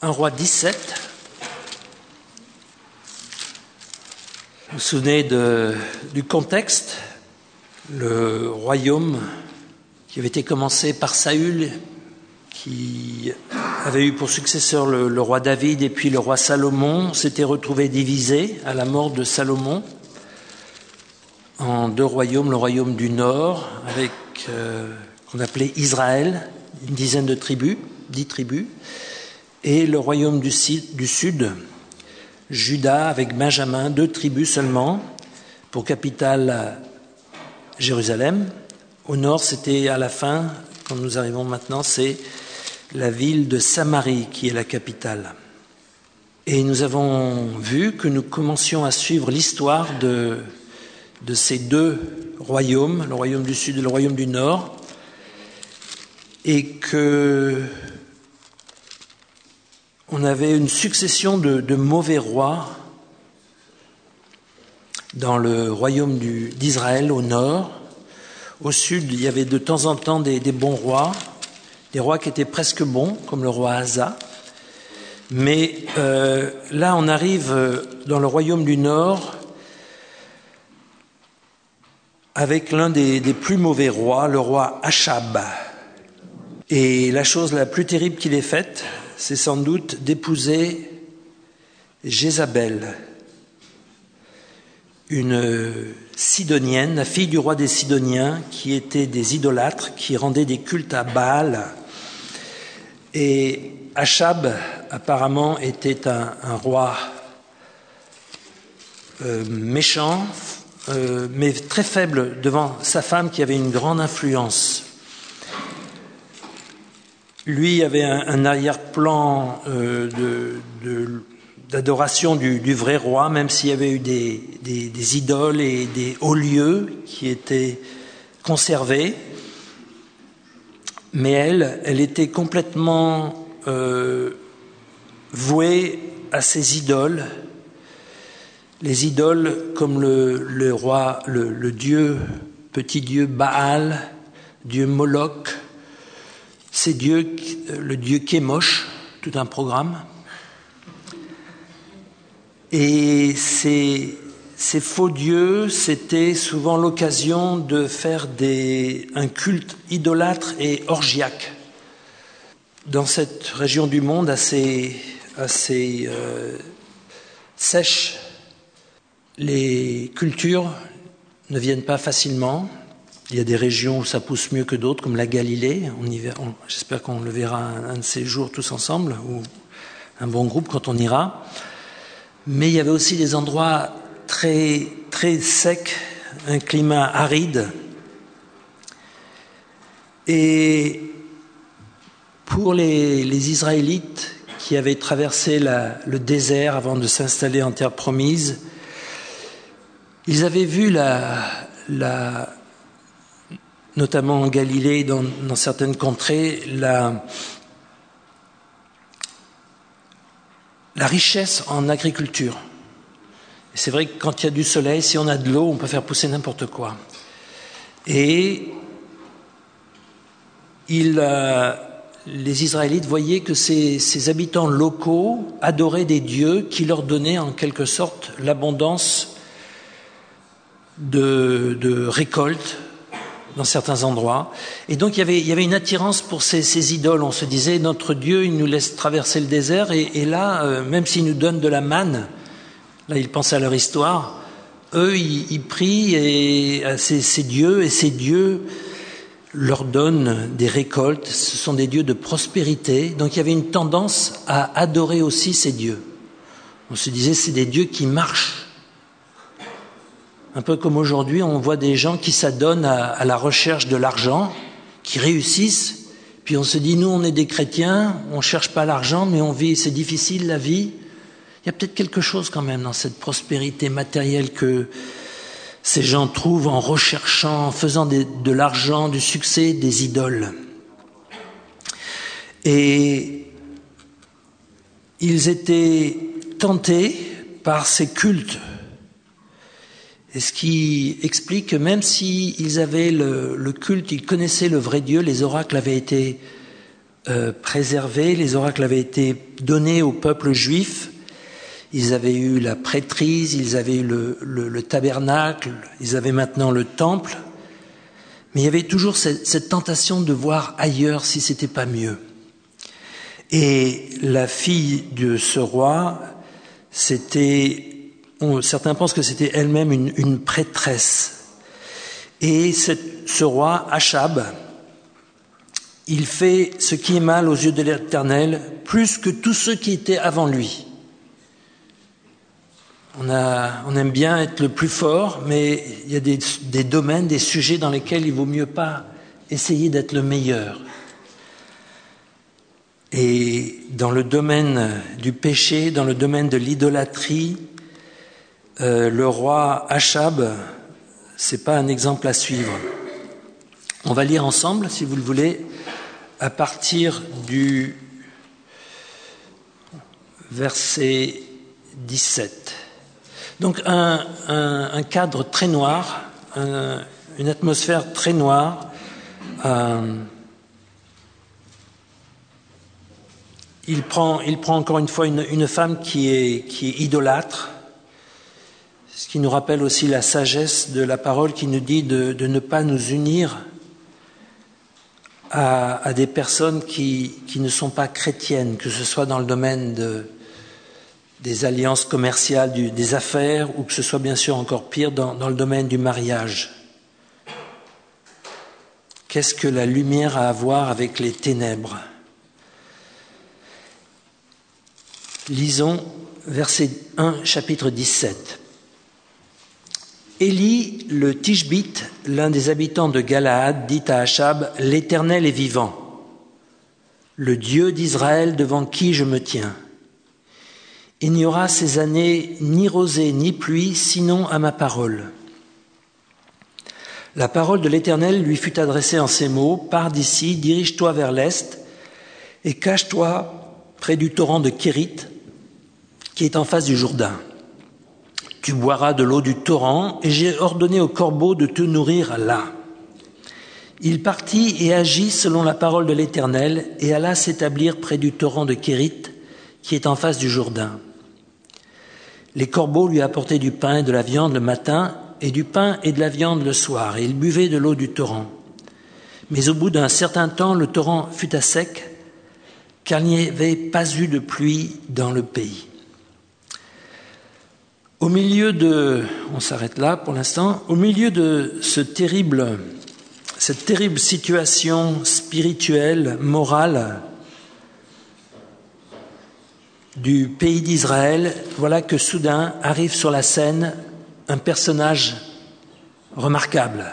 1 Roi 17. Vous vous souvenez du contexte, le royaume qui avait été commencé par Saül, qui avait eu pour successeur le roi David et puis le roi Salomon, s'était retrouvé divisé à la mort de Salomon en deux royaumes, le royaume du Nord avec qu'on appelait Israël, une dizaine de tribus, 10 tribus, et le royaume du Sud, Juda avec Benjamin, 2 tribus seulement, pour capitale Jérusalem. Au nord, c'était à la fin, quand nous arrivons maintenant, c'est la ville de Samarie qui est la capitale. Et nous avons vu que nous commencions à suivre l'histoire de ces 2 royaumes, le royaume du Sud et le royaume du Nord, et que on avait une succession de mauvais rois dans le royaume d'Israël au nord. Au sud, il y avait de temps en temps des bons rois, des rois qui étaient presque bons, comme le roi Asa. Mais là, on arrive dans le royaume du nord avec l'un des plus mauvais rois, le roi Achab. Et la chose la plus terrible qu'il ait faite, c'est sans doute d'épouser Jézabel, une Sidonienne, la fille du roi des Sidoniens, qui étaient des idolâtres, qui rendaient des cultes à Baal. Et Achab, apparemment, était un roi méchant, mais très faible devant sa femme qui avait une grande influence. Lui avait un arrière-plan d'adoration du vrai roi, même s'il y avait eu des idoles et des hauts lieux qui étaient conservés. Mais elle était complètement vouée à ces idoles. Les idoles comme le roi, le dieu, petit dieu Baal, dieu Moloch, ces dieux, le dieu Kémosh, tout un programme. Et ces faux dieux, c'était souvent l'occasion de faire un culte idolâtre et orgiaque. Dans cette région du monde assez sèche, les cultures ne viennent pas facilement. Il y a des régions où ça pousse mieux que d'autres, comme la Galilée. J'espère qu'on le verra un de ces jours tous ensemble, ou un bon groupe quand on ira. Mais il y avait aussi des endroits très, très secs, un climat aride. Et pour les Israélites qui avaient traversé le désert avant de s'installer en terre promise, ils avaient vu notamment en Galilée, dans certaines contrées, la richesse en agriculture. Et c'est vrai que quand il y a du soleil, si on a de l'eau, on peut faire pousser n'importe quoi. Et les Israélites voyaient que ces habitants locaux adoraient des dieux qui leur donnaient en quelque sorte l'abondance de récoltes dans certains endroits. Et donc il y avait une attirance pour ces idoles. On se disait, notre Dieu, il nous laisse traverser le désert, et là, même s'il nous donne de la manne, là ils pensaient à leur histoire, eux ils prient à ces dieux, et ces dieux leur donnent des récoltes. Ce sont des dieux de prospérité. Donc il y avait une tendance à adorer aussi ces dieux. On se disait, c'est des dieux qui marchent. Un peu comme aujourd'hui, on voit des gens qui s'adonnent à la recherche de l'argent, qui réussissent, puis on se dit, nous on est des chrétiens, on ne cherche pas l'argent, mais on vit, c'est difficile la vie. Il y a peut-être quelque chose quand même dans cette prospérité matérielle que ces gens trouvent en recherchant, en faisant de l'argent, du succès, des idoles. Et ils étaient tentés par ces cultes. Et ce qui explique que même s'ils avaient le culte, ils connaissaient le vrai Dieu, les oracles avaient été préservés. Les oracles avaient été donnés au peuple juif. Ils avaient eu la prêtrise, ils avaient eu le tabernacle, ils avaient maintenant le temple. Mais il y avait toujours cette tentation de voir ailleurs si c'était pas mieux. Et la fille de ce roi, certains pensent que c'était elle-même une prêtresse. Et ce roi, Achab, il fait ce qui est mal aux yeux de l'Éternel, plus que tous ceux qui étaient avant lui. On aime bien être le plus fort, mais il y a des domaines, des sujets dans lesquels il vaut mieux pas essayer d'être le meilleur. Et dans le domaine du péché, dans le domaine de l'idolâtrie, le roi Achab, c'est pas un exemple à suivre. On va lire ensemble, si vous le voulez, à partir du verset 17. Donc un cadre très noir, une atmosphère très noire. Il prend encore une fois une femme qui est idolâtre, ce qui nous rappelle aussi la sagesse de la parole qui nous dit de ne pas nous unir à des personnes qui ne sont pas chrétiennes, que ce soit dans le domaine des alliances commerciales, des affaires, ou que ce soit bien sûr encore pire dans le domaine du mariage. Qu'est-ce que la lumière a à voir avec les ténèbres ? Lisons verset 1, chapitre 17. Élie, le Tishbite, l'un des habitants de Galaad, dit à Achab, « L'Éternel est vivant, le Dieu d'Israël devant qui je me tiens. Il n'y aura ces années ni rosée ni pluie, sinon à ma parole. » La parole de l'Éternel lui fut adressée en ces mots, « Pars d'ici, dirige-toi vers l'est, et cache-toi près du torrent de Kérit, qui est en face du Jourdain. Tu boiras de l'eau du torrent, et j'ai ordonné aux corbeaux de te nourrir là. » Il partit et agit selon la parole de l'Éternel, et alla s'établir près du torrent de Kérit, qui est en face du Jourdain. Les corbeaux lui apportaient du pain et de la viande le matin, et du pain et de la viande le soir, et il buvait de l'eau du torrent. Mais au bout d'un certain temps, le torrent fut à sec, car il n'y avait pas eu de pluie dans le pays. On s'arrête là pour l'instant, au milieu de cette terrible situation spirituelle, morale du pays d'Israël, voilà que soudain arrive sur la scène un personnage remarquable.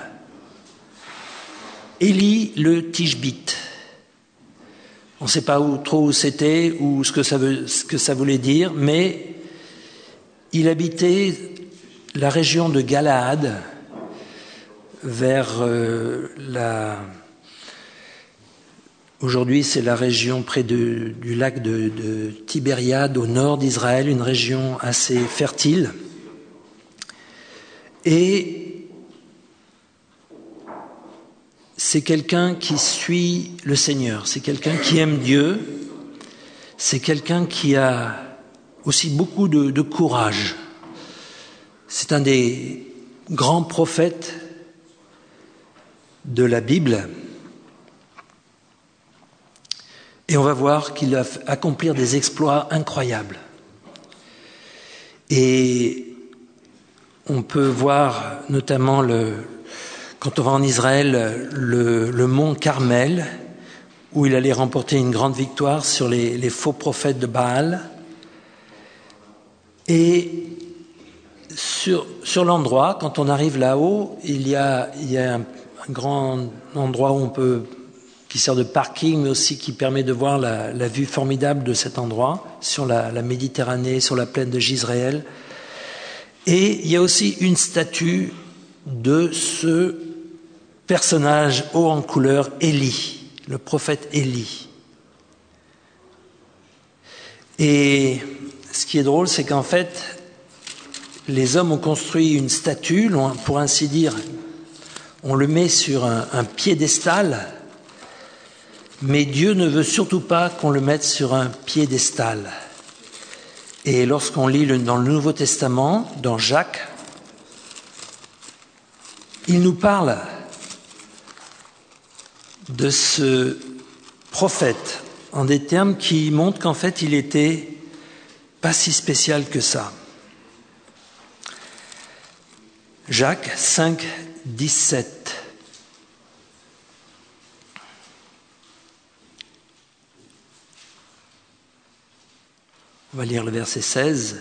Élie le Tishbite. On ne sait pas trop où c'était ou ce que ça voulait dire, mais il habitait la région de Galaad, vers aujourd'hui c'est la région près du lac de Tibériade, au nord d'Israël, une région assez fertile. Et c'est quelqu'un qui suit le Seigneur, c'est quelqu'un qui aime Dieu, c'est quelqu'un qui a aussi beaucoup de courage. C'est un des grands prophètes de la Bible. Et on va voir qu'il va accomplir des exploits incroyables. Et on peut voir notamment, quand on va en Israël, le mont Carmel, où il allait remporter une grande victoire sur les faux prophètes de Baal. Et sur l'endroit, quand on arrive là-haut, il y a un grand endroit qui sert de parking, mais aussi qui permet de voir la vue formidable de cet endroit, sur la Méditerranée, sur la plaine de Jizréel. Et il y a aussi une statue de ce personnage haut en couleur, Élie, le prophète Élie. Et ce qui est drôle, c'est qu'en fait, les hommes ont construit une statue, pour ainsi dire, on le met sur un piédestal, Mais Dieu ne veut surtout pas qu'on le mette sur un piédestal. Et lorsqu'on lit dans le Nouveau Testament, dans Jacques, il nous parle de ce prophète en des termes qui montrent qu'en fait il était pas si spécial que ça. Jacques 5, 17. On va lire le verset 16.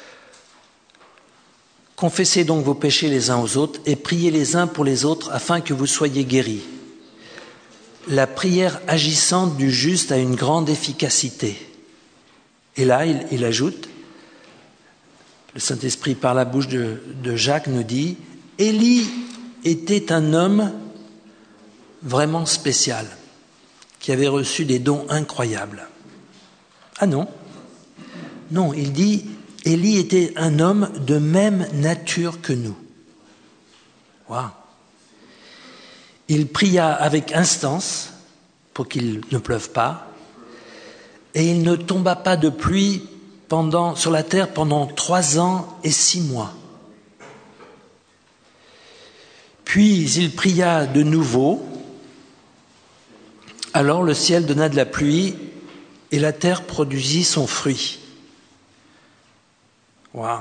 « Confessez donc vos péchés les uns aux autres et priez les uns pour les autres afin que vous soyez guéris. La prière agissante du juste a une grande efficacité. » Et là, il ajoute, le Saint-Esprit par la bouche de Jacques nous dit, « Élie était un homme vraiment spécial, qui avait reçu des dons incroyables. » Ah non, non, il dit, Élie était un homme de même nature que nous. Waouh! Il pria avec instance pour qu'il ne pleuve pas, et il ne tomba pas de pluie sur la terre pendant 3 ans et 6 mois. Puis il pria de nouveau, alors le ciel donna de la pluie et la terre produisit son fruit. Waouh!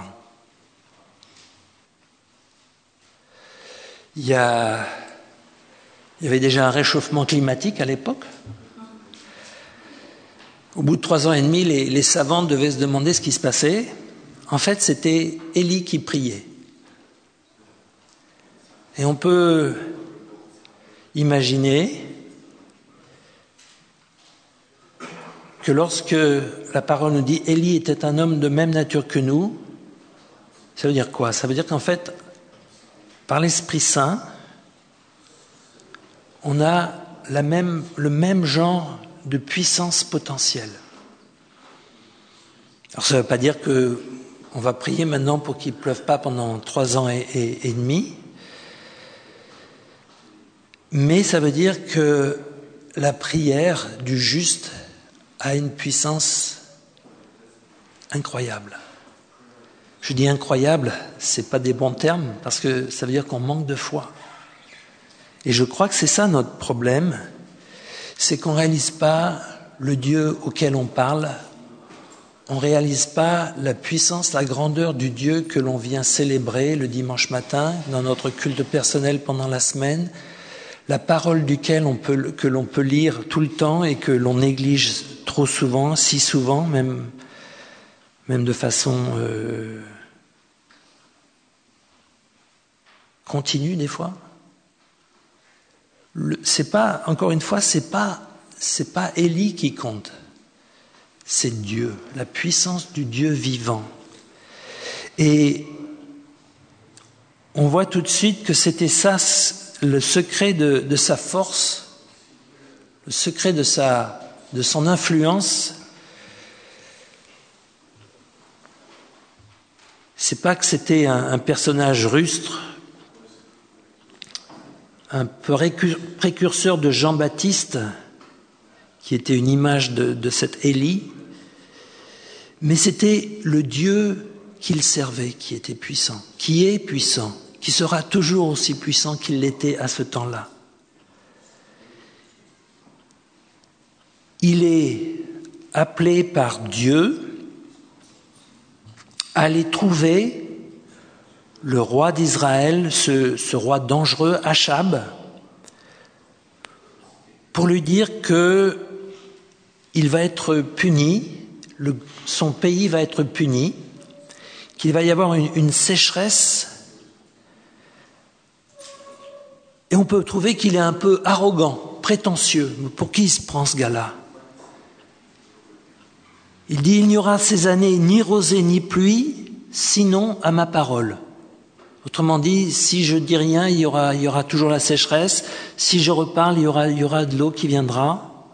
Il y avait déjà un réchauffement climatique à l'époque. Au bout de 3 ans et demi, les savants devaient se demander ce qui se passait. En fait, c'était Élie qui priait. Et on peut imaginer que lorsque la parole nous dit « Élie était un homme de même nature que nous », ça veut dire quoi? Ça veut dire qu'en fait, par l'Esprit Saint, on a le même genre de puissance potentielle. Alors ça ne veut pas dire qu'on va prier maintenant pour qu'il ne pleuve pas pendant 3 ans et demi, mais ça veut dire que la prière du juste a une puissance incroyable. Je dis incroyable, ce n'est pas des bons termes, parce que ça veut dire qu'on manque de foi. Et je crois que c'est ça notre problème, c'est qu'on ne réalise pas le Dieu auquel on parle, on ne réalise pas la puissance, la grandeur du Dieu que l'on vient célébrer le dimanche matin, dans notre culte personnel pendant la semaine, la parole duquel que l'on peut lire tout le temps et que l'on néglige trop souvent, si souvent, même de façon continue des fois. Encore une fois, c'est pas Élie qui compte, c'est Dieu, la puissance du Dieu vivant. Et on voit tout de suite que c'était ça le secret de sa force, le secret de son influence. C'est pas que c'était un personnage rustre, un peu précurseur de Jean-Baptiste, qui était une image de cet Élie, mais c'était le Dieu qu'il servait qui était puissant, qui est puissant, qui sera toujours aussi puissant qu'il l'était à ce temps-là. Il est appelé par Dieu à aller trouver le roi d'Israël, ce roi dangereux, Achab, pour lui dire qu'il va être puni, son pays va être puni, qu'il va y avoir une sécheresse. Et on peut trouver qu'il est un peu arrogant, prétentieux. Pour qui il se prend ce gars-là? Il dit, il n'y aura ces années ni rosée ni pluie, sinon à ma parole. Autrement dit, si je dis rien, il y aura toujours la sécheresse. Si je reparle, il y aura de l'eau qui viendra.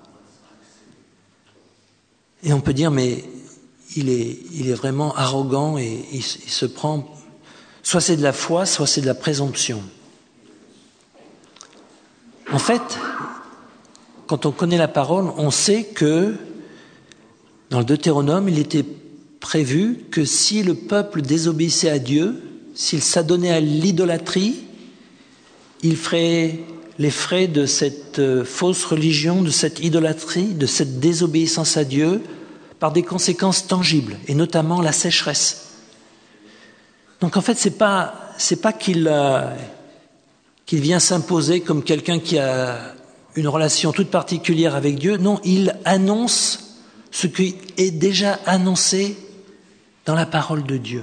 Et on peut dire, mais il est vraiment arrogant et il se prend... Soit c'est de la foi, soit c'est de la présomption. En fait, quand on connaît la parole, on sait que dans le Deutéronome, il était prévu que si le peuple désobéissait à Dieu, s'il s'adonnait à l'idolâtrie, il ferait les frais de cette fausse religion, de cette idolâtrie, de cette désobéissance à Dieu, par des conséquences tangibles, et notamment la sécheresse. Donc en fait, c'est pas qu'il vient s'imposer comme quelqu'un qui a une relation toute particulière avec Dieu. Non, il annonce ce qui est déjà annoncé dans la parole de Dieu.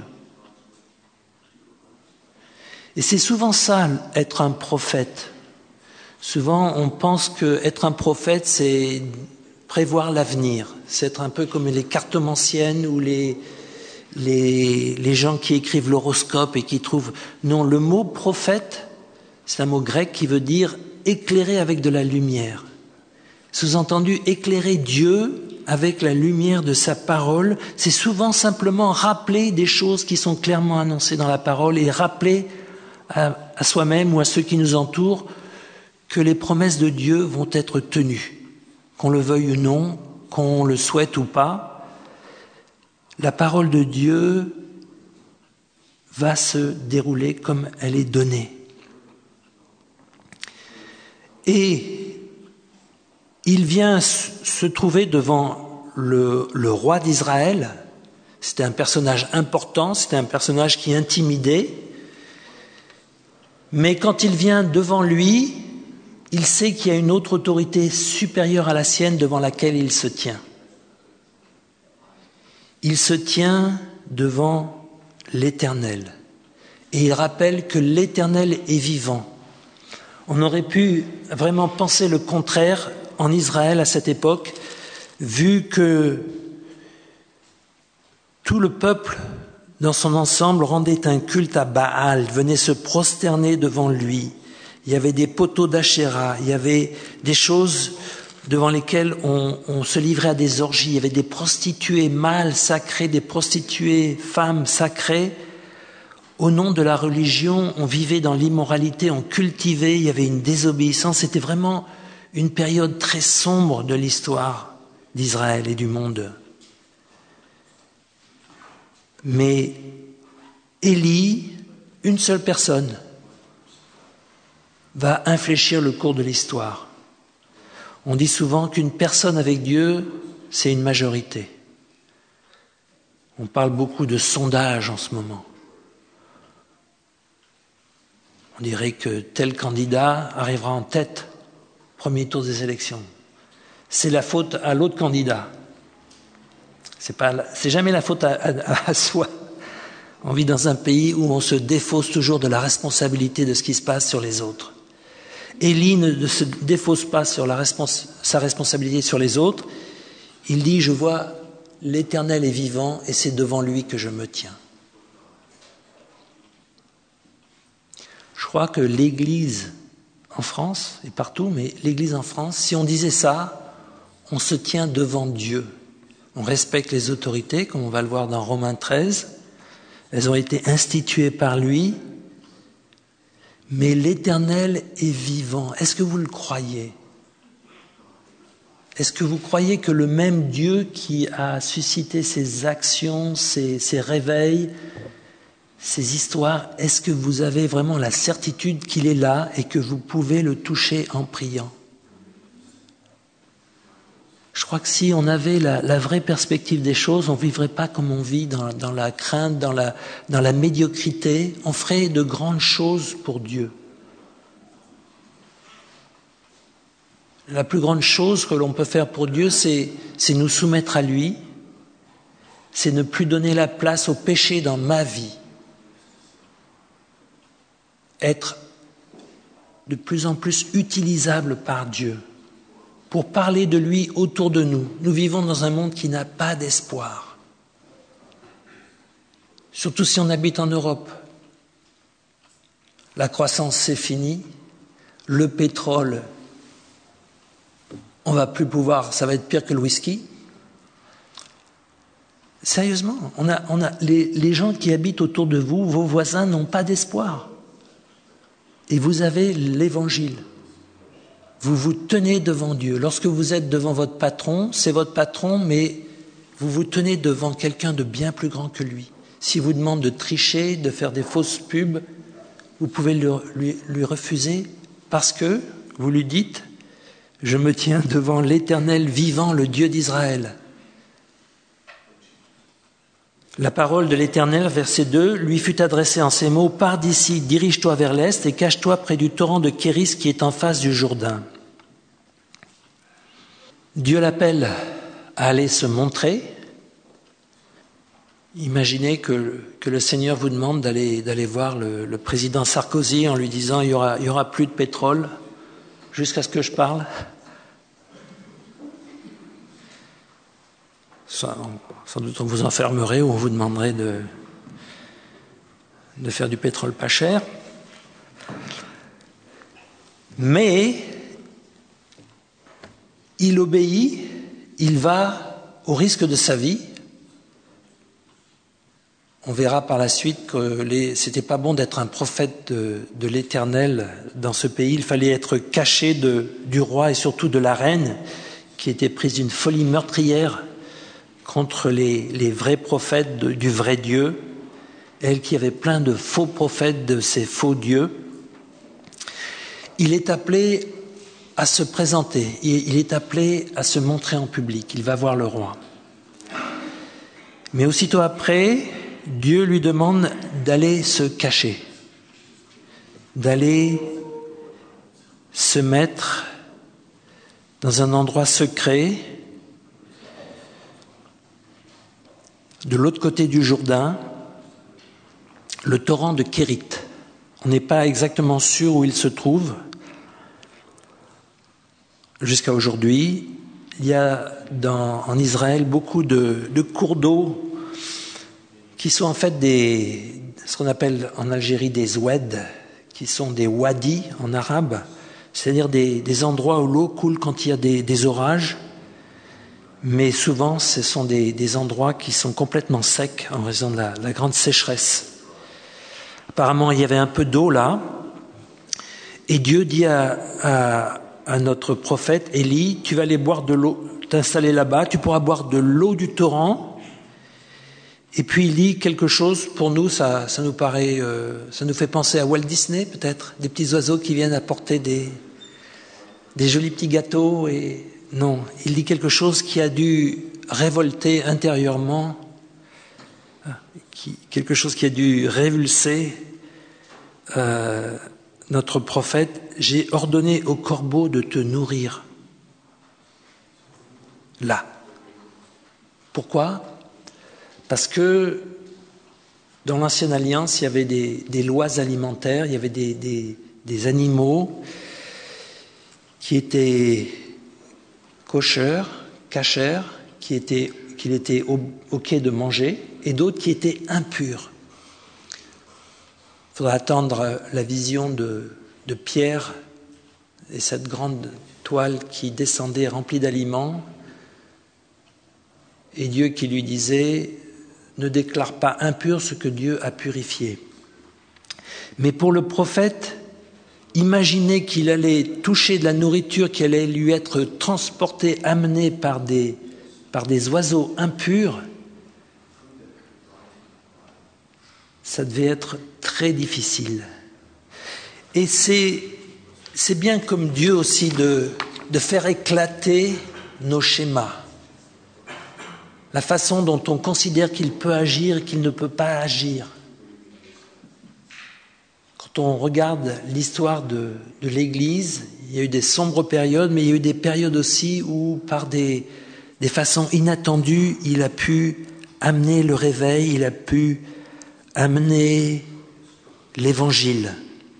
Et c'est souvent ça, être un prophète. Souvent, on pense qu'être un prophète, c'est prévoir l'avenir. C'est être un peu comme les cartomanciennes ou les gens qui écrivent l'horoscope et qui trouvent... Non, le mot prophète, c'est un mot grec qui veut dire éclairer avec de la lumière. Sous-entendu, éclairer Dieu avec la lumière de sa parole, c'est souvent simplement rappeler des choses qui sont clairement annoncées dans la parole et rappeler à soi-même ou à ceux qui nous entourent que les promesses de Dieu vont être tenues, qu'on le veuille ou non, qu'on le souhaite ou pas. La parole de Dieu va se dérouler comme elle est donnée. Et il vient se trouver devant le roi d'Israël. C'était un personnage important, c'était un personnage qui intimidait. Mais quand il vient devant lui, il sait qu'il y a une autre autorité supérieure à la sienne devant laquelle il se tient. Il se tient devant l'Éternel. Et il rappelle que l'Éternel est vivant. On aurait pu vraiment penser le contraire en Israël à cette époque, vu que tout le peuple dans son ensemble rendait un culte à Baal, venait se prosterner devant lui. Il y avait des poteaux d'Achéra, il y avait des choses devant lesquelles on se livrait à des orgies, il y avait des prostituées mâles sacrées, des prostituées femmes sacrées. Au nom de la religion, on vivait dans l'immoralité, on cultivait, il y avait une désobéissance. C'était vraiment une période très sombre de l'histoire d'Israël et du monde. Mais Élie, une seule personne, va infléchir le cours de l'histoire. On dit souvent qu'une personne avec Dieu, c'est une majorité. On parle beaucoup de sondages en ce moment. On dirait que tel candidat arrivera en tête au premier tour des élections. C'est la faute à l'autre candidat. C'est jamais la faute à soi. On vit dans un pays où on se défausse toujours de la responsabilité de ce qui se passe sur les autres. Élie ne se défausse pas sur sa responsabilité sur les autres. Il dit, je vois l'Éternel est vivant et c'est devant lui que je me tiens. Je crois que l'Église en France, et partout, mais l'Église en France, si on disait ça, on se tient devant Dieu. On respecte les autorités, comme on va le voir dans Romains 13. Elles ont été instituées par lui. Mais l'Éternel est vivant. Est-ce que vous le croyez ? Est-ce que vous croyez que le même Dieu qui a suscité ces actions, ces réveils, ces histoires, est-ce que vous avez vraiment la certitude qu'il est là et que vous pouvez le toucher en priant ? Je crois que si on avait la vraie perspective des choses, on ne vivrait pas comme on vit dans la crainte, dans la médiocrité. On ferait de grandes choses pour Dieu. La plus grande chose que l'on peut faire pour Dieu, c'est nous soumettre à lui, c'est ne plus donner la place au péché dans ma vie. Être de plus en plus utilisable par Dieu pour parler de lui autour de nous. Nous vivons dans un monde qui n'a pas d'espoir. Surtout si on habite en Europe. La croissance, c'est fini. Le pétrole, on va plus pouvoir, ça va être pire que le whisky. Sérieusement, on a les gens qui habitent autour de vous, vos voisins n'ont pas d'espoir. Et vous avez l'Évangile. vous vous tenez devant Dieu. Lorsque vous êtes devant votre patron, c'est votre patron, mais vous vous tenez devant quelqu'un de bien plus grand que lui. S'il vous demande de tricher, de faire des fausses pubs, vous pouvez lui refuser parce que vous lui dites « Je me tiens devant l'Éternel vivant, le Dieu d'Israël ». La parole de l'Éternel, verset 2, lui fut adressée en ces mots « Pars d'ici, dirige-toi vers l'est et cache-toi près du torrent de Kéris qui est en face du Jourdain. » Dieu l'appelle à aller se montrer. Imaginez que le Seigneur vous demande d'aller voir le président Sarkozy en lui disant « il y aura plus de pétrole jusqu'à ce que je parle ». Sans doute on vous enfermerait ou on vous demanderait de faire du pétrole pas cher. Mais il obéit, il va au risque de sa vie. On verra par la suite que c'était pas bon d'être un prophète de l'Éternel dans ce pays. Il fallait être caché du roi et surtout de la reine qui était prise d'une folie meurtrière contre les vrais prophètes du vrai Dieu, elle qui avait plein de faux prophètes de ces faux dieux. Il est appelé à se présenter, il est appelé à se montrer en public, il va voir le roi. Mais aussitôt après, Dieu lui demande d'aller se cacher, d'aller se mettre dans un endroit secret, de l'autre côté du Jourdain, le torrent de Kérit. On n'est pas exactement sûr où il se trouve. Jusqu'à aujourd'hui, il y a en Israël beaucoup de cours d'eau qui sont en fait ce qu'on appelle en Algérie des oued, qui sont des wadis en arabe, c'est-à-dire des endroits où l'eau coule quand il y a des orages. Mais souvent, ce sont des endroits qui sont complètement secs en raison de la grande sécheresse. Apparemment, il y avait un peu d'eau là, et Dieu dit à notre prophète Élie, tu vas aller boire de l'eau, t'installer là-bas, tu pourras boire de l'eau du torrent. Et puis il dit quelque chose, pour nous, ça nous paraît, ça nous fait penser à Walt Disney peut-être, des petits oiseaux qui viennent apporter des jolis petits gâteaux et... Non, il dit quelque chose qui a dû révolter intérieurement, quelque chose qui a dû révulser notre prophète. J'ai ordonné aux corbeaux de te nourrir. Là. Pourquoi ? Parce que dans l'Ancienne Alliance, il y avait des lois alimentaires, il y avait des animaux qui étaient cachers, qu'il était OK de manger, et d'autres qui étaient impurs. Il faudra attendre la vision de Pierre et cette grande toile qui descendait remplie d'aliments, et Dieu qui lui disait « Ne déclare pas impur ce que Dieu a purifié ». Mais pour le prophète, imaginez qu'il allait toucher de la nourriture qui allait lui être transportée, amenée par des oiseaux impurs. Ça devait être très difficile. Et c'est bien comme Dieu aussi de faire éclater nos schémas. La façon dont on considère qu'il peut agir et qu'il ne peut pas agir. Quand on regarde l'histoire de l'Église, il y a eu des sombres périodes, mais il y a eu des périodes aussi où, par des façons inattendues, il a pu amener le réveil, il a pu amener l'Évangile.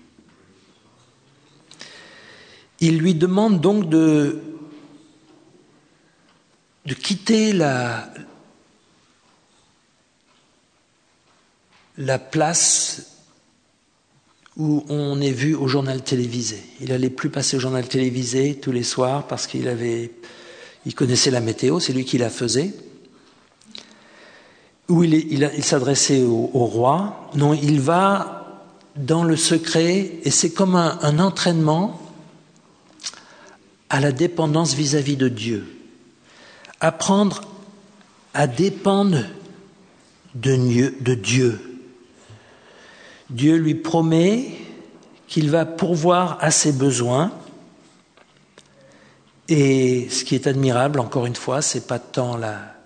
Il lui demande donc de quitter la place où on est vu au journal télévisé. Il n'allait plus passer au journal télévisé tous les soirs parce qu'il connaissait la météo, c'est lui qui la faisait. Où il s'adressait au roi. Non, il va dans le secret et c'est comme un entraînement à la dépendance vis-à-vis de Dieu. Apprendre à dépendre de Dieu. Dieu lui promet qu'il va pourvoir à ses besoins. Et ce qui est admirable, encore une fois, c'est pas tant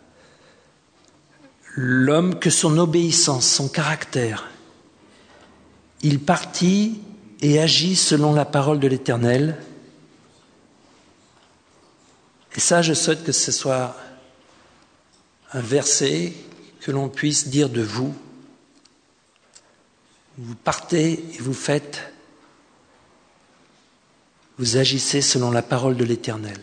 l'homme que son obéissance, son caractère. Il partit et agit selon la parole de l'Éternel. Et ça, je souhaite que ce soit un verset que l'on puisse dire de vous. Vous partez et vous agissez selon la parole de l'Éternel.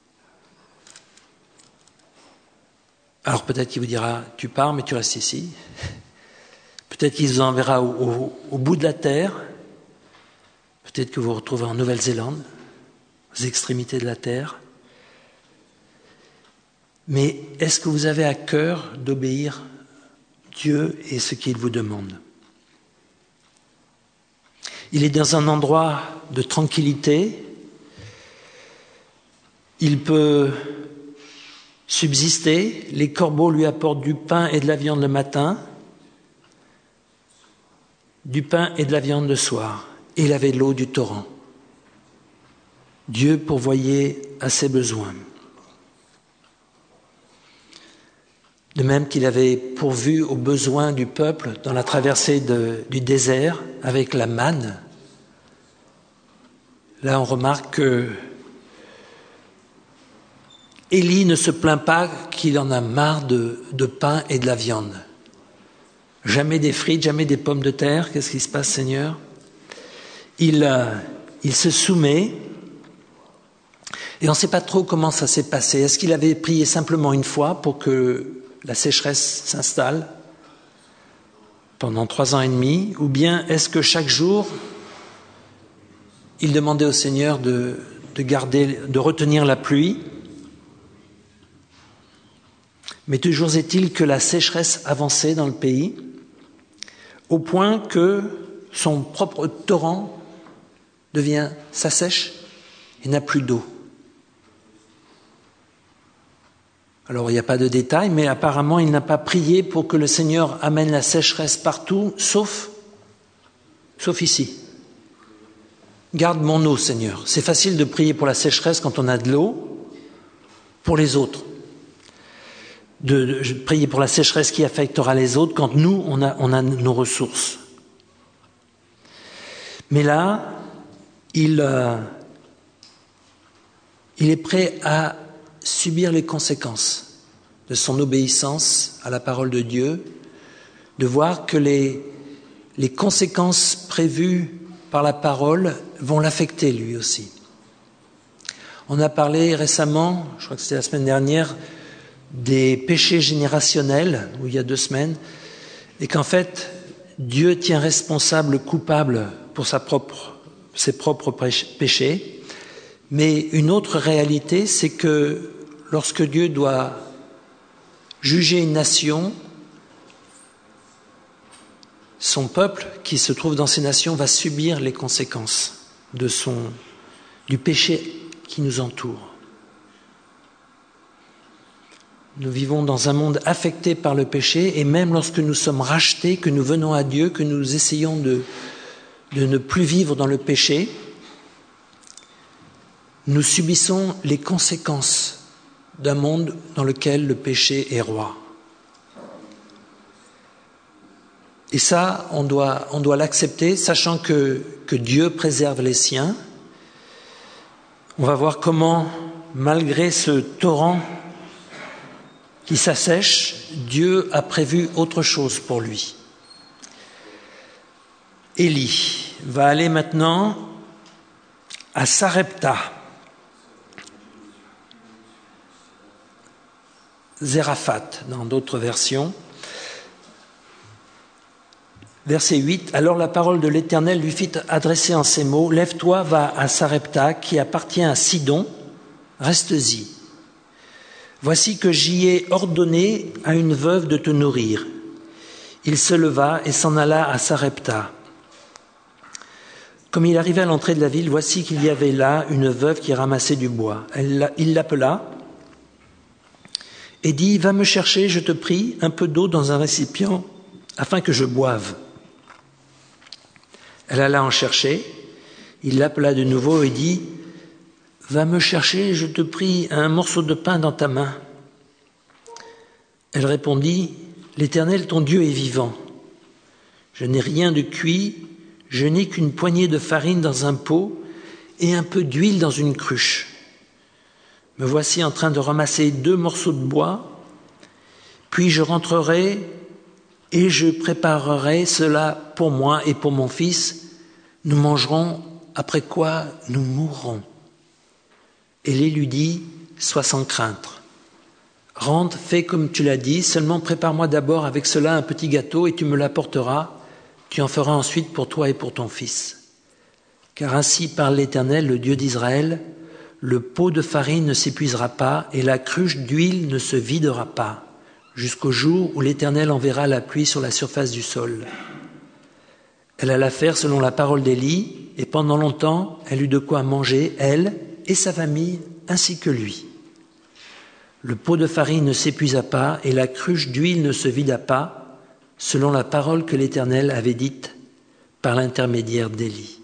Alors peut-être qu'il vous dira, tu pars mais tu restes ici. Peut-être qu'il vous enverra au bout de la terre. Peut-être que vous vous retrouverez en Nouvelle-Zélande, aux extrémités de la terre. Mais est-ce que vous avez à cœur d'obéir Dieu et ce qu'il vous demande? Il est dans un endroit de tranquillité. Il peut subsister. Les corbeaux lui apportent du pain et de la viande le matin, du pain et de la viande le soir. Et il avait l'eau du torrent. Dieu pourvoyait à ses besoins. De même qu'il avait pourvu aux besoins du peuple dans la traversée du désert avec la manne. Là, on remarque que Élie ne se plaint pas qu'il en a marre de pain et de la viande. Jamais des frites, jamais des pommes de terre. Qu'est-ce qui se passe, Seigneur? Il se soumet et on ne sait pas trop comment ça s'est passé. Est-ce qu'il avait prié simplement une fois pour que la sécheresse s'installe pendant 3 ans et demi, ou bien est-ce que chaque jour, il demandait au Seigneur de retenir la pluie? Mais toujours est-il que la sécheresse avançait dans le pays, au point que son propre torrent s'assèche et n'a plus d'eau. Alors, il n'y a pas de détails, mais apparemment, il n'a pas prié pour que le Seigneur amène la sécheresse partout, sauf ici. Garde mon eau, Seigneur. C'est facile de prier pour la sécheresse quand on a de l'eau, pour les autres. De prier pour la sécheresse qui affectera les autres quand nous, on a nos ressources. Mais là, il est prêt à subir les conséquences de son obéissance à la parole de Dieu, de voir que les conséquences prévues par la parole vont l'affecter lui aussi. On a parlé récemment, je crois que c'était la semaine dernière, des péchés générationnels, ou il y a 2 semaines, et qu'en fait, Dieu tient responsable, coupable pour ses propres péchés. Mais une autre réalité, c'est que lorsque Dieu doit juger une nation, son peuple qui se trouve dans ces nations va subir les conséquences du péché qui nous entoure. Nous vivons dans un monde affecté par le péché, et même lorsque nous sommes rachetés, que nous venons à Dieu, que nous essayons de ne plus vivre dans le péché, nous subissons les conséquences d'un monde dans lequel le péché est roi. Et ça, on doit l'accepter, sachant que Dieu préserve les siens. On va voir comment, malgré ce torrent qui s'assèche, Dieu a prévu autre chose pour lui. Élie va aller maintenant à Sarepta. Zéraphat, dans d'autres versions. Verset 8, « Alors la parole de l'Éternel lui fit adresser en ces mots, « Lève-toi, va à Sarepta, qui appartient à Sidon, reste-y. Voici que j'y ai ordonné à une veuve de te nourrir. » Il se leva et s'en alla à Sarepta. Comme il arrivait à l'entrée de la ville, voici qu'il y avait là une veuve qui ramassait du bois. Il l'appela et dit « Va me chercher, je te prie, un peu d'eau dans un récipient, afin que je boive. » Elle alla en chercher. Il l'appela de nouveau et dit « Va me chercher, je te prie, un morceau de pain dans ta main. » Elle répondit « L'Éternel, ton Dieu, est vivant. Je n'ai rien de cuit, je n'ai qu'une poignée de farine dans un pot et un peu d'huile dans une cruche. Me voici en train de ramasser 2 morceaux de bois, puis je rentrerai et je préparerai cela pour moi et pour mon fils. Nous mangerons, après quoi nous mourrons. » Élie lui dit « Sois sans crainte. Rentre, fais comme tu l'as dit, seulement prépare-moi d'abord avec cela un petit gâteau et tu me l'apporteras. Tu en feras ensuite pour toi et pour ton fils. Car ainsi parle l'Éternel, le Dieu d'Israël, le pot de farine ne s'épuisera pas et la cruche d'huile ne se videra pas, jusqu'au jour où l'Éternel enverra la pluie sur la surface du sol. » Elle alla faire selon la parole d'Élie, et pendant longtemps, elle eut de quoi manger, elle et sa famille, ainsi que lui. Le pot de farine ne s'épuisa pas, et la cruche d'huile ne se vida pas, selon la parole que l'Éternel avait dite par l'intermédiaire d'Élie.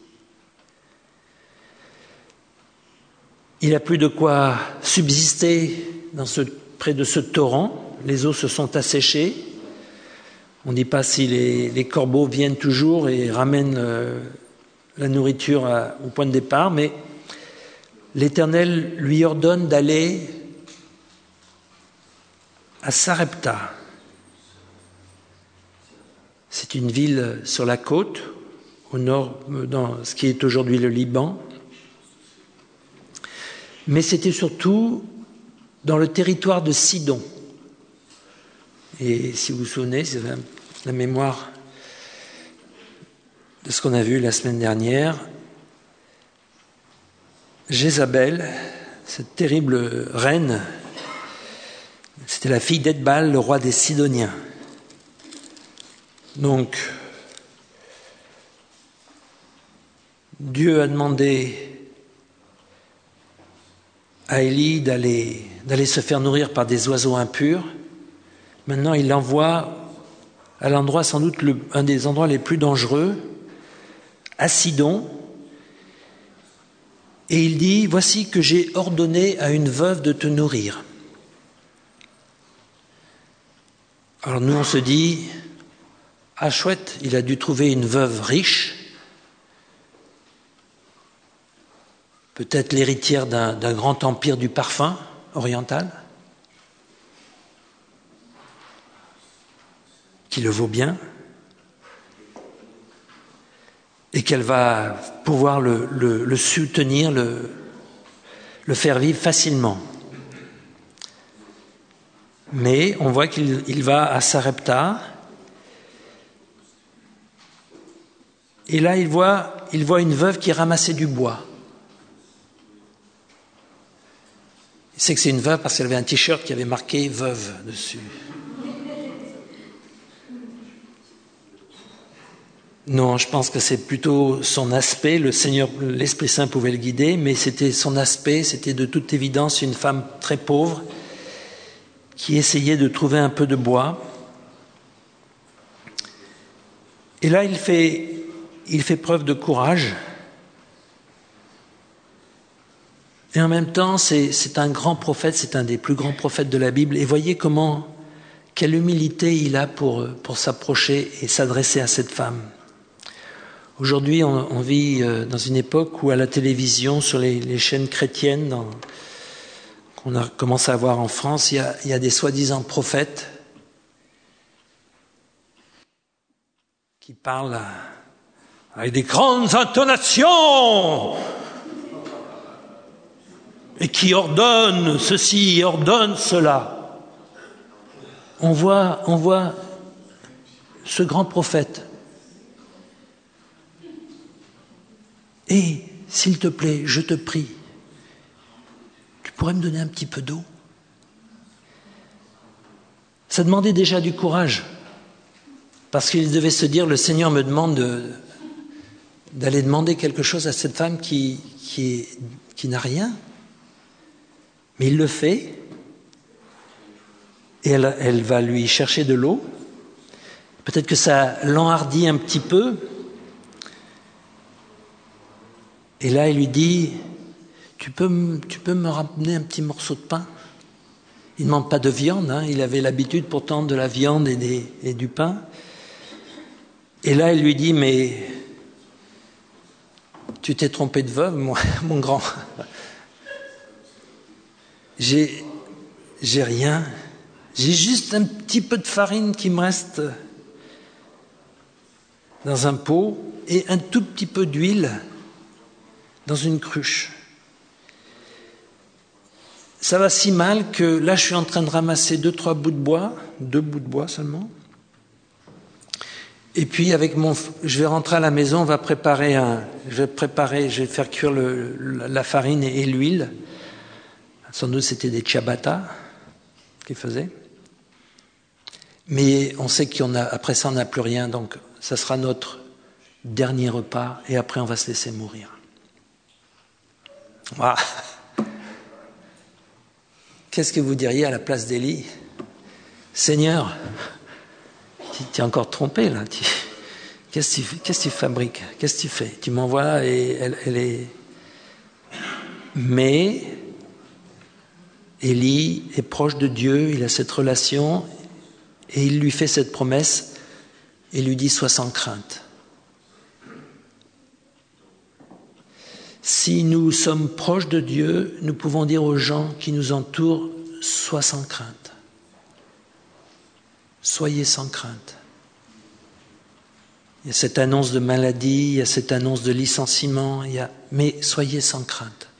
Il n'a plus de quoi subsister près de ce torrent. Les eaux se sont asséchées. On ne dit pas si les corbeaux viennent toujours et ramènent la nourriture au point de départ, mais l'Éternel lui ordonne d'aller à Sarepta. C'est une ville sur la côte, au nord, dans ce qui est aujourd'hui le Liban. Mais c'était surtout dans le territoire de Sidon. Et si vous vous souvenez, c'est la mémoire de ce qu'on a vu la semaine dernière, Jézabel, cette terrible reine, c'était la fille d'Edbal, le roi des Sidoniens. Donc, Dieu a demandé à Élie d'aller se faire nourrir par des oiseaux impurs. Maintenant, il l'envoie à l'endroit, sans doute un des endroits les plus dangereux, à Sidon. Et il dit, « Voici que j'ai ordonné à une veuve de te nourrir. » Alors nous, on se dit, « Ah chouette, il a dû trouver une veuve riche, peut-être l'héritière d'un grand empire du parfum oriental, qui le vaut bien, et qu'elle va pouvoir le soutenir, le faire vivre facilement. » Mais on voit qu'il va à Sarepta, et là il voit une veuve qui ramassait du bois. Il sait que c'est une veuve parce qu'elle avait un t-shirt qui avait marqué « veuve » dessus. Non, je pense que c'est plutôt son aspect. Le Seigneur, l'Esprit Saint pouvait le guider, mais c'était son aspect, c'était de toute évidence une femme très pauvre qui essayait de trouver un peu de bois. Et là, il fait preuve de courage. Et en même temps, c'est un grand prophète, c'est un des plus grands prophètes de la Bible. Et voyez quelle humilité il a pour s'approcher et s'adresser à cette femme. Aujourd'hui, on vit dans une époque où à la télévision, sur les chaînes chrétiennes, qu'on a commencé à voir en France, il y a des soi-disant prophètes qui parlent avec des grandes intonations et qui ordonnent ceci, ordonnent cela. On voit ce grand prophète. Et, s'il te plaît, je te prie, tu pourrais me donner un petit peu d'eau? Ça demandait déjà du courage, parce qu'il devait se dire, le Seigneur me demande d'aller demander quelque chose à cette femme qui n'a rien. Mais il le fait, et elle va lui chercher de l'eau. Peut-être que ça l'enhardit un petit peu. Et là, il lui dit, tu peux me ramener un petit morceau de pain ? Il ne demande pas de viande, hein. Il avait l'habitude pourtant de la viande et du pain. Et là, il lui dit, mais tu t'es trompé de veuve, mon grand. J'ai rien. J'ai juste un petit peu de farine qui me reste dans un pot et un tout petit peu d'huile dans une cruche. Ça va si mal que là, je suis en train de ramasser 2 bouts de bois seulement. Et puis, je vais rentrer à la maison, je vais faire cuire la farine et l'huile. Sans doute, c'était des ciabatta qu'il faisait. Mais on sait après ça, on n'a plus rien, donc ça sera notre dernier repas, et après, on va se laisser mourir. Voilà. Qu'est-ce que vous diriez à la place d'Élie ? Seigneur, tu es encore trompé là. Qu'est-ce que tu fabriques ? Qu'est-ce que tu fais ? Tu m'envoies là et elle est... Mais Élie est proche de Dieu, il a cette relation et il lui fait cette promesse et lui dit « Sois sans crainte ». Si nous sommes proches de Dieu, nous pouvons dire aux gens qui nous entourent « Sois sans crainte ». Soyez sans crainte. Il y a cette annonce de maladie, il y a cette annonce de licenciement, mais soyez sans crainte.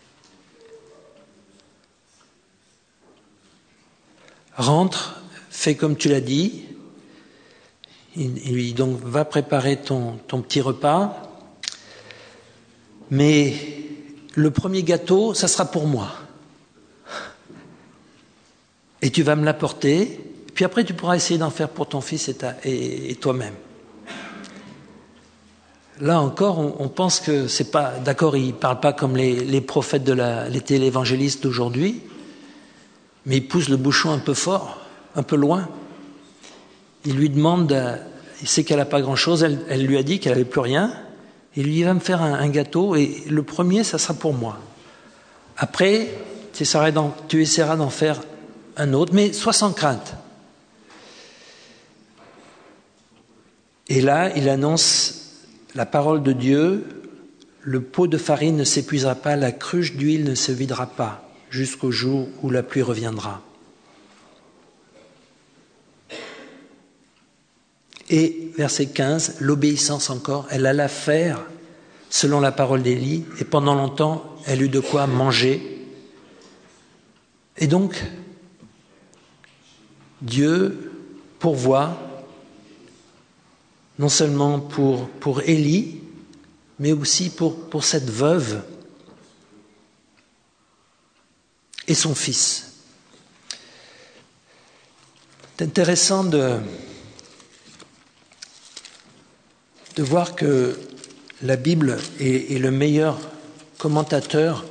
Rentre, fais comme tu l'as dit. Il lui dit donc, va préparer ton petit repas. Mais le premier gâteau, ça sera pour moi. Et tu vas me l'apporter. Puis après, tu pourras essayer d'en faire pour ton fils et toi-même. Là encore, on pense que c'est pas... D'accord, il ne parle pas comme les prophètes les télévangélistes d'aujourd'hui, mais il pousse le bouchon un peu fort, un peu loin. Il lui demande... il sait qu'elle n'a pas grand-chose, elle lui a dit qu'elle n'avait plus rien. Il lui dit, va me faire un gâteau, et le premier, ça sera pour moi. Après, tu essaieras d'en faire un autre, mais sois sans crainte. Et là, il annonce la parole de Dieu, le pot de farine ne s'épuisera pas, la cruche d'huile ne se videra pas, jusqu'au jour où la pluie reviendra. Et verset 15, l'obéissance encore, elle alla faire selon la parole d'Élie, et pendant longtemps, elle eut de quoi manger. Et donc, Dieu pourvoit non seulement pour Élie, mais aussi pour cette veuve et son fils. C'est intéressant de voir que la Bible est le meilleur commentateur.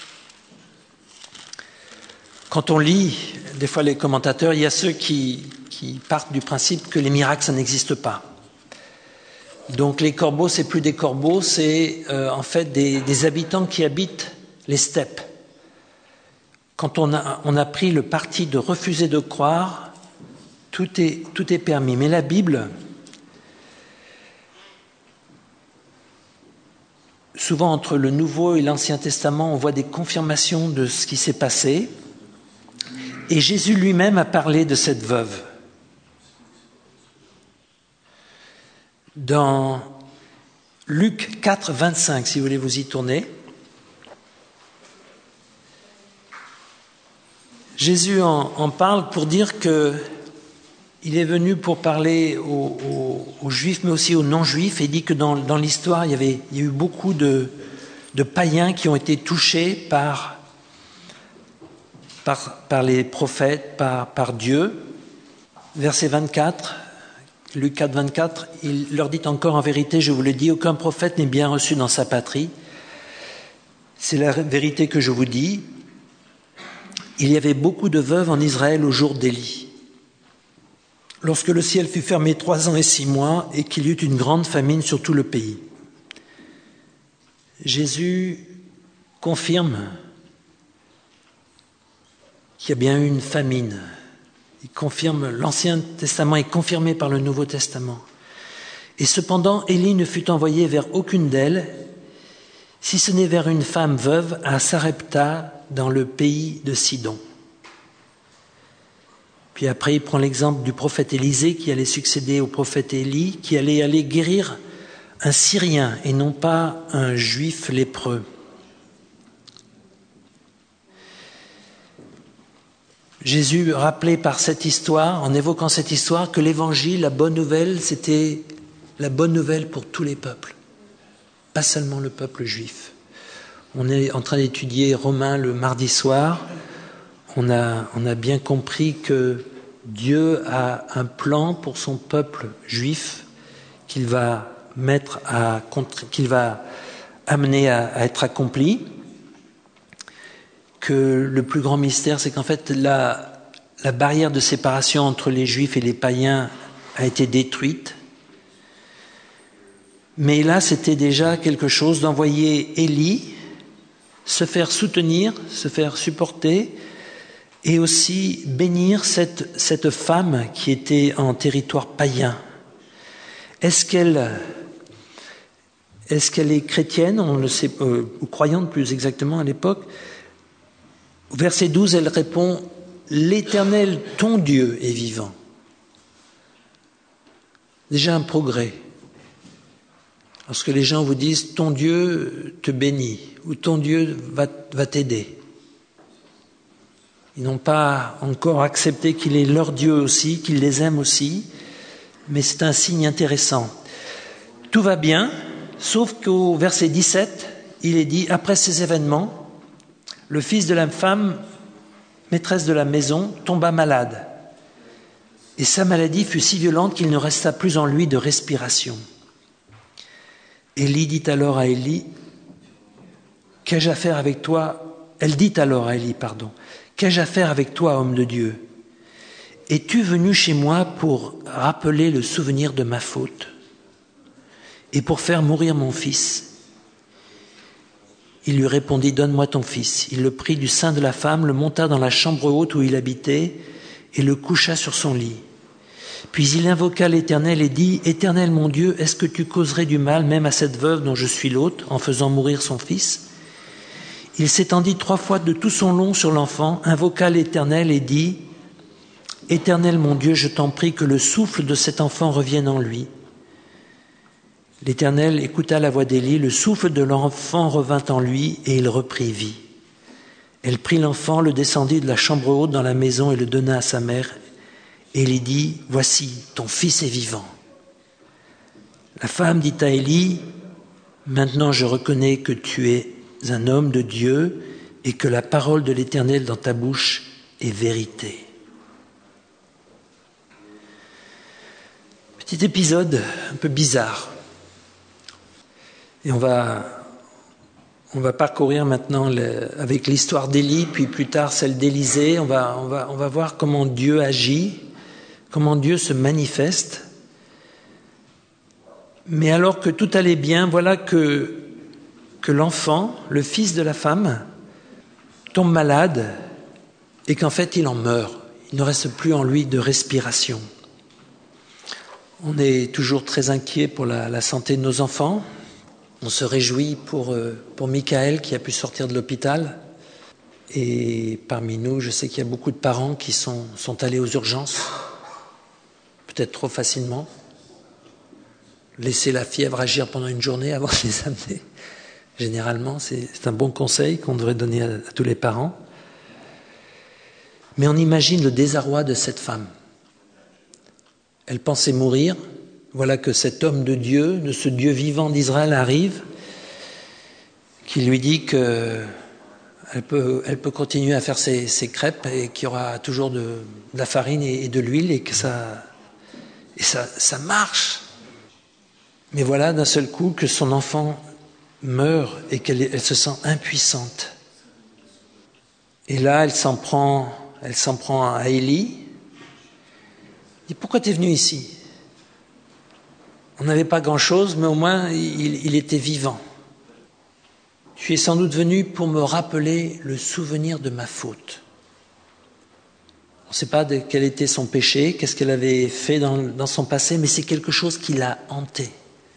Quand on lit, des fois les commentateurs, il y a ceux qui partent du principe que les miracles, ça n'existe pas. Donc les corbeaux, c'est plus des corbeaux, c'est en fait des habitants qui habitent les steppes. Quand on a pris le parti de refuser de croire, tout est permis. Mais la Bible, souvent entre le Nouveau et l'Ancien Testament, on voit des confirmations de ce qui s'est passé. Et Jésus lui-même a parlé de cette veuve. Dans Luc 4, 25, si vous voulez vous y tourner, Jésus en parle pour dire qu'il est venu pour parler aux Juifs, mais aussi aux non-Juifs, et il dit que dans l'histoire, il y a eu beaucoup de païens qui ont été touchés par les prophètes, par Dieu. Verset 24, Luc 4, 24, il leur dit encore en vérité, je vous le dis, aucun prophète n'est bien reçu dans sa patrie. C'est la vérité que je vous dis. Il y avait beaucoup de veuves en Israël au jour d'Élie. Lorsque le ciel fut fermé 3 ans et 6 mois et qu'il y eut une grande famine sur tout le pays. Jésus confirme qu'il y a bien eu une famine. Il confirme, l'Ancien Testament est confirmé par le Nouveau Testament. Et cependant, Élie ne fut envoyé vers aucune d'elles, si ce n'est vers une femme veuve à Sarepta, dans le pays de Sidon. Puis après, il prend l'exemple du prophète Élisée qui allait succéder au prophète Élie, qui allait aller guérir un Syrien et non pas un Juif lépreux. Jésus rappelait par cette histoire, en évoquant cette histoire, que l'évangile, la bonne nouvelle, c'était la bonne nouvelle pour tous les peuples, pas seulement le peuple juif. On est en train d'étudier Romains le mardi soir. On a bien compris que Dieu a un plan pour son peuple juif qu'il va amener à être accompli. Que le plus grand mystère, c'est qu'en fait, la barrière de séparation entre les Juifs et les païens a été détruite. Mais là, c'était déjà quelque chose d'envoyer Élie se faire soutenir, se faire supporter, et aussi bénir cette femme qui était en territoire païen. Est-ce qu'elle est chrétienne, on le sait, ou croyante plus exactement à l'époque? Au verset 12, elle répond « L'Éternel, ton Dieu, est vivant ». Déjà un progrès. Lorsque les gens vous disent « ton Dieu te bénit » ou « ton Dieu va t'aider », ils n'ont pas encore accepté qu'il est leur Dieu aussi, qu'il les aime aussi, mais c'est un signe intéressant. Tout va bien, sauf qu'au verset 17, il est dit « Après ces événements, le fils de la femme, maîtresse de la maison, tomba malade. Et sa maladie fut si violente qu'il ne resta plus en lui de respiration. Élie dit alors à Élie, « Qu'ai-je à faire avec toi ?» Elle dit alors à Élie, « Qu'ai-je à faire avec toi, homme de Dieu? Es-tu venu chez moi pour rappeler le souvenir de ma faute et pour faire mourir mon fils ?» Il lui répondit, « Donne-moi ton fils. » Il le prit du sein de la femme, le monta dans la chambre haute où il habitait et le coucha sur son lit. Puis il invoqua l'Éternel et dit, « Éternel mon Dieu, est-ce que tu causerais du mal même à cette veuve dont je suis l'hôte en faisant mourir son fils ?» Il s'étendit 3 fois de tout son long sur l'enfant, invoqua l'Éternel et dit, « Éternel mon Dieu, je t'en prie que le souffle de cet enfant revienne en lui. » L'Éternel écouta la voix d'Élie, le souffle de l'enfant revint en lui et il reprit vie. Elle prit l'enfant, le descendit de la chambre haute dans la maison et le donna à sa mère. Élie dit, « Voici, ton fils est vivant. » La femme dit à Élie, « Maintenant je reconnais que tu es un homme de Dieu et que la parole de l'Éternel dans ta bouche est vérité. » Petit épisode un peu bizarre. Et on va parcourir maintenant avec l'histoire d'Élie, puis plus tard celle d'Élisée. On va voir comment Dieu agit, comment Dieu se manifeste. Mais alors que tout allait bien, voilà que l'enfant, le fils de la femme, tombe malade et qu'en fait il en meurt. Il ne reste plus en lui de respiration. On est toujours très inquiet pour la santé de nos enfants. On se réjouit pour Michael qui a pu sortir de l'hôpital. Et parmi nous, je sais qu'il y a beaucoup de parents qui sont allés aux urgences, peut-être trop facilement. Laisser la fièvre agir pendant une journée avant de les amener. Généralement, c'est un bon conseil qu'on devrait donner à tous les parents. Mais on imagine le désarroi de cette femme. Elle pensait mourir. Voilà que cet homme de Dieu, de ce Dieu vivant d'Israël arrive, qui lui dit qu'elle peut continuer à faire ses crêpes et qu'il y aura toujours de la farine et de l'huile et ça marche. Mais voilà d'un seul coup que son enfant meurt et qu'elle se sent impuissante. Et là, elle s'en prend à Élie. Elle dit, pourquoi tu es venu ici? On n'avait pas grand-chose, mais au moins il était vivant. Tu es sans doute venu pour me rappeler le souvenir de ma faute. On ne sait pas quel était son péché, qu'est-ce qu'elle avait fait dans son passé, mais c'est quelque chose qui l'a hantée.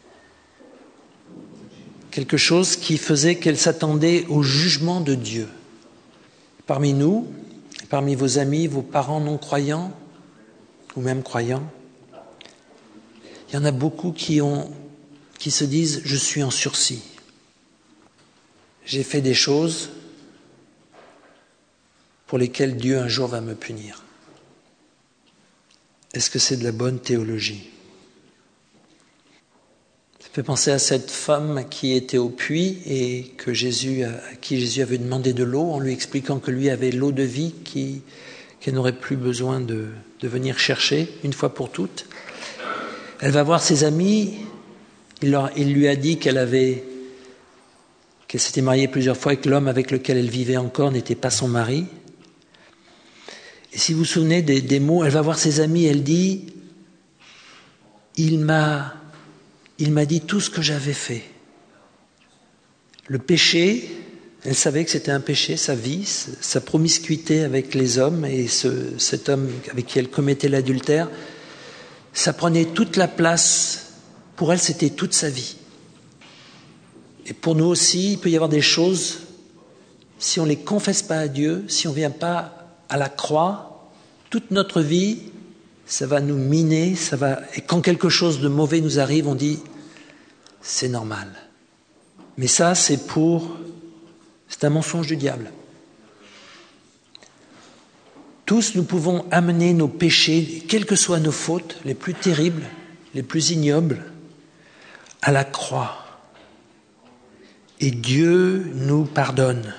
Quelque chose qui faisait qu'elle s'attendait au jugement de Dieu. Parmi nous, parmi vos amis, vos parents non-croyants, ou même croyants, il y en a beaucoup qui se disent « je suis en sursis ». J'ai fait des choses pour lesquelles Dieu un jour va me punir. Est-ce que c'est de la bonne théologie? Ça fait penser à cette femme qui était au puits et à qui Jésus avait demandé de l'eau en lui expliquant que lui avait l'eau de vie qu'elle n'aurait plus besoin de venir chercher une fois pour toutes. Elle va voir ses amis, il lui a dit qu'elle s'était mariée plusieurs fois et que l'homme avec lequel elle vivait encore n'était pas son mari. Et si vous vous souvenez des mots, elle va voir ses amis, elle dit « Il m'a dit tout ce que j'avais fait. » Le péché, elle savait que c'était un péché, sa vie, sa promiscuité avec les hommes et cet homme avec qui elle commettait l'adultère, ça prenait toute la place. Pour elle, c'était toute sa vie. Et pour nous aussi, il peut y avoir des choses, si on ne les confesse pas à Dieu, si on ne vient pas à la croix, toute notre vie, ça va nous miner, et quand quelque chose de mauvais nous arrive, on dit « c'est normal ». Mais ça, c'est un mensonge du diable. Tous, nous pouvons amener nos péchés, quelles que soient nos fautes, les plus terribles, les plus ignobles, à la croix. Et Dieu nous pardonne.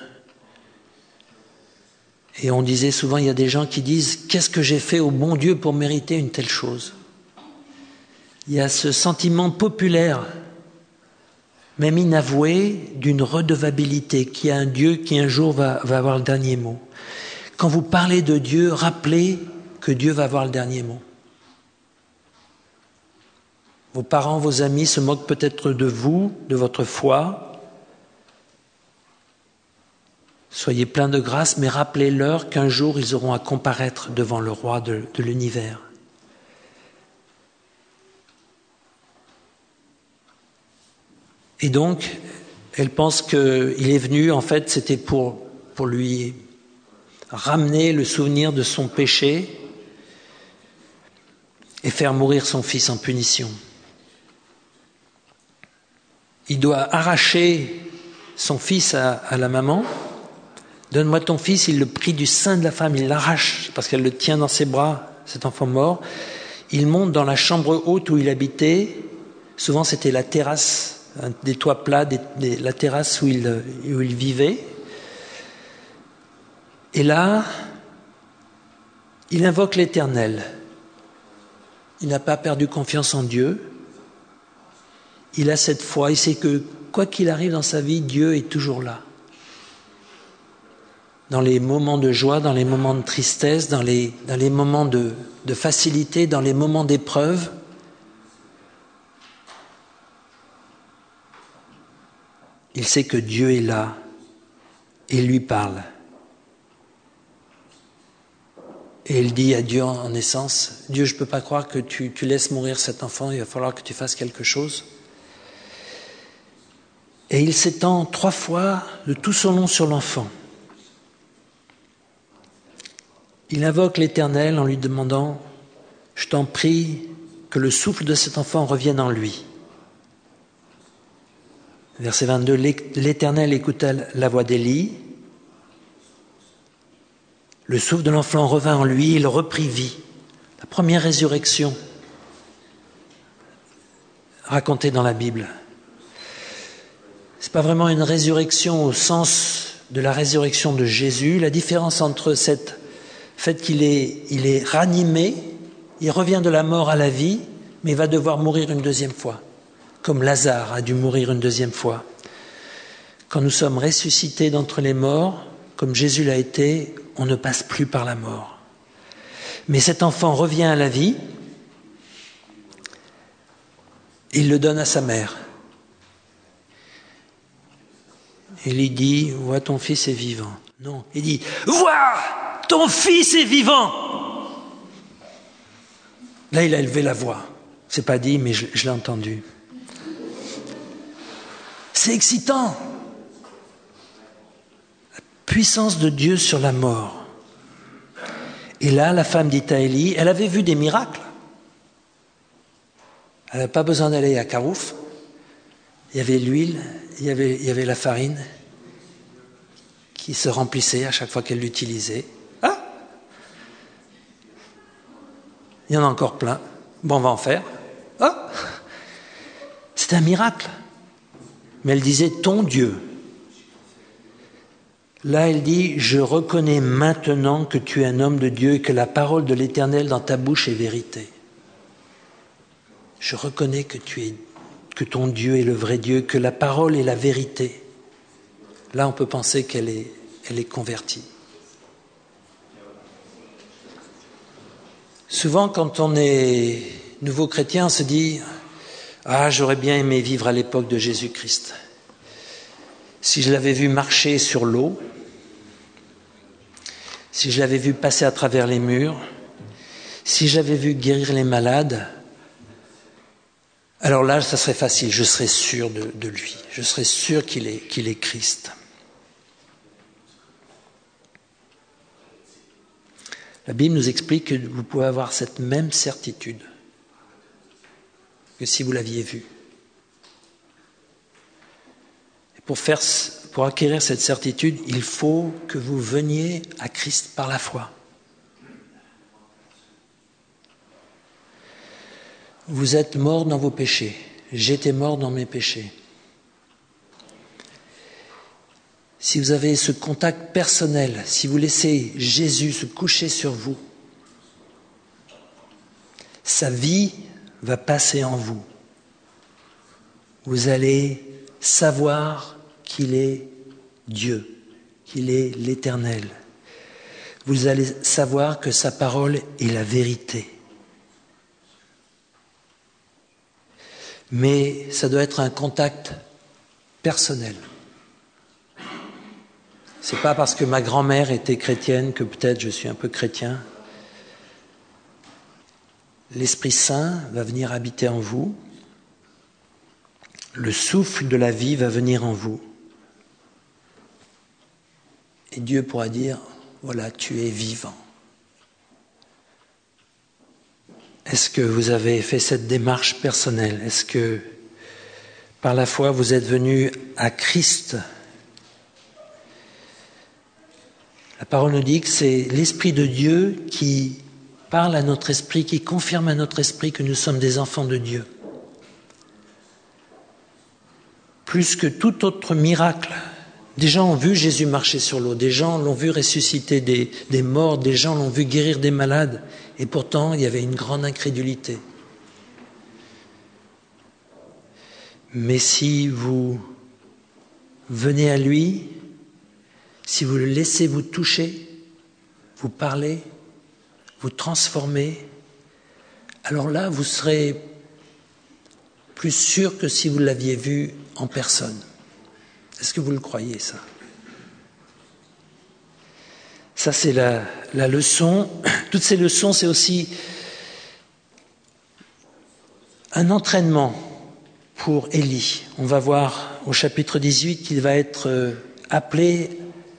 Et on disait souvent, il y a des gens qui disent « Qu'est-ce que j'ai fait au bon Dieu pour mériter une telle chose ?» Il y a ce sentiment populaire, même inavoué, d'une redevabilité, qu'il y a un Dieu qui un jour va avoir le dernier mot. Quand vous parlez de Dieu, rappelez que Dieu va avoir le dernier mot. Vos parents, vos amis se moquent peut-être de vous, de votre foi. Soyez pleins de grâce, mais rappelez-leur qu'un jour ils auront à comparaître devant le roi de l'univers. Et donc, elle pense qu'il est venu, en fait, c'était pour lui ramener le souvenir de son péché et faire mourir son fils en punition. Il doit arracher son fils à la maman. « Donne-moi ton fils », il le prie du sein de la femme, il l'arrache parce qu'elle le tient dans ses bras, cet enfant mort. Il monte dans la chambre haute où il habitait. Souvent, c'était la terrasse, des toits plats, la terrasse où il vivait. Et là, il invoque l'Éternel. Il n'a pas perdu confiance en Dieu. Il a cette foi. Il sait que quoi qu'il arrive dans sa vie, Dieu est toujours là. Dans les moments de joie, dans les moments de tristesse, dans les moments de facilité, dans les moments d'épreuve. Il sait que Dieu est là et il lui parle. Et il dit à Dieu en essence, « Dieu, je ne peux pas croire que tu laisses mourir cet enfant, il va falloir que tu fasses quelque chose. » Et il s'étend 3 fois de tout son long sur l'enfant. Il invoque l'Éternel en lui demandant, « Je t'en prie que le souffle de cet enfant revienne en lui. » Verset 22, l'Éternel écouta la voix d'Élie. Le souffle de l'enfant revint en lui, il reprit vie. La première résurrection racontée dans la Bible. Ce n'est pas vraiment une résurrection au sens de la résurrection de Jésus. La différence entre le fait qu'il est ranimé, il revient de la mort à la vie, mais il va devoir mourir une deuxième fois, comme Lazare a dû mourir une deuxième fois. Quand nous sommes ressuscités d'entre les morts, comme Jésus l'a été, on ne passe plus par la mort. Mais cet enfant revient à la vie, il le donne à sa mère. Il lui dit, vois, ton fils est vivant. Non, il dit, vois, ton fils est vivant. Là, il a élevé la voix. C'est pas dit, mais je l'ai entendu. C'est excitant. La puissance de Dieu sur la mort. Et là, la femme dit à Élie, elle avait vu des miracles. Elle n'avait pas besoin d'aller à Carouf. Il y avait l'huile, il y avait la farine qui se remplissait à chaque fois qu'elle l'utilisait. Ah! Il y en a encore plein. Bon, on va en faire. Ah! C'était un miracle. Mais elle disait « ton Dieu ». Là, elle dit « je reconnais maintenant que tu es un homme de Dieu et que la parole de l'Éternel dans ta bouche est vérité. Je reconnais que ton Dieu est le vrai Dieu, que la parole est la vérité. » Là, on peut penser qu'elle est convertie. Souvent, quand on est nouveau chrétien, on se dit « Ah, j'aurais bien aimé vivre à l'époque de Jésus-Christ. Si je l'avais vu marcher sur l'eau, si je l'avais vu passer à travers les murs, si j'avais vu guérir les malades, alors là, ça serait facile, je serais sûr de lui, je serais sûr qu'il est Christ. » La Bible nous explique que vous pouvez avoir cette même certitude que si vous l'aviez vu. Et pour acquérir cette certitude, il faut que vous veniez à Christ par la foi. Vous êtes morts dans vos péchés. J'étais mort dans mes péchés. Si vous avez ce contact personnel, si vous laissez Jésus se coucher sur vous, sa vie va passer en vous. Vous allez savoir qu'il est Dieu, qu'il est l'Éternel. Vous allez savoir que sa parole est la vérité. Mais ça doit être un contact personnel. C'est pas parce que ma grand-mère était chrétienne que peut-être je suis un peu chrétien. L'Esprit Saint va venir habiter en vous. Le souffle de la vie va venir en vous. Et Dieu pourra dire, voilà, tu es vivant. Est-ce que vous avez fait cette démarche personnelle? Est-ce que par la foi vous êtes venu à Christ? La parole nous dit que c'est l'Esprit de Dieu qui parle à notre esprit, qui confirme à notre esprit que nous sommes des enfants de Dieu. Plus que tout autre miracle, des gens ont vu Jésus marcher sur l'eau, des gens l'ont vu ressusciter des morts, des gens l'ont vu guérir des malades, et pourtant il y avait une grande incrédulité. Mais si vous venez à lui, si vous le laissez vous toucher, vous parler, vous transformer, alors là, vous serez plus sûr que si vous l'aviez vu en personne. Est-ce que vous le croyez, ça? Ça, c'est la leçon. Toutes ces leçons, c'est aussi un entraînement pour Élie. On va voir au chapitre 18 qu'il va être appelé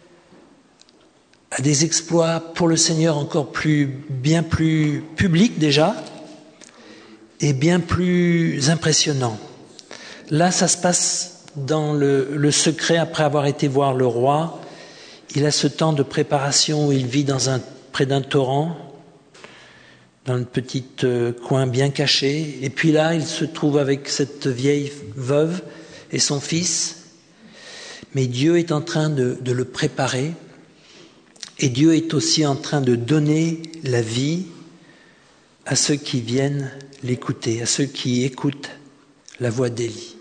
à des exploits pour le Seigneur encore bien plus publics déjà et bien plus impressionnants. Là, ça se passe dans le secret après avoir été voir le roi. Il a ce temps de préparation où il vit près d'un torrent, dans un petit coin bien caché. Et puis là, il se trouve avec cette vieille veuve et son fils. Mais Dieu est en train de le préparer. Et Dieu est aussi en train de donner la vie à ceux qui viennent l'écouter, à ceux qui écoutent la voix d'Élie.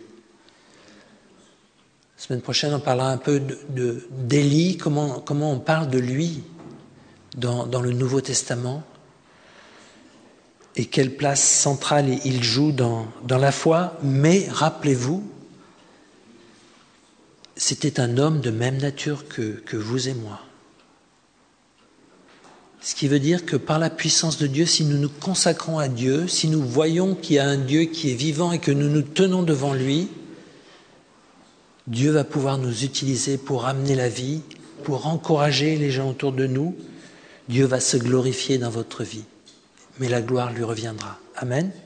La semaine prochaine, on parlera un peu d'Élie, comment on parle de lui dans le Nouveau Testament et quelle place centrale il joue dans la foi. Mais rappelez-vous, c'était un homme de même nature que vous et moi. Ce qui veut dire que par la puissance de Dieu, si nous nous consacrons à Dieu, si nous voyons qu'il y a un Dieu qui est vivant et que nous nous tenons devant lui, Dieu va pouvoir nous utiliser pour amener la vie, pour encourager les gens autour de nous. Dieu va se glorifier dans votre vie, mais la gloire lui reviendra. Amen.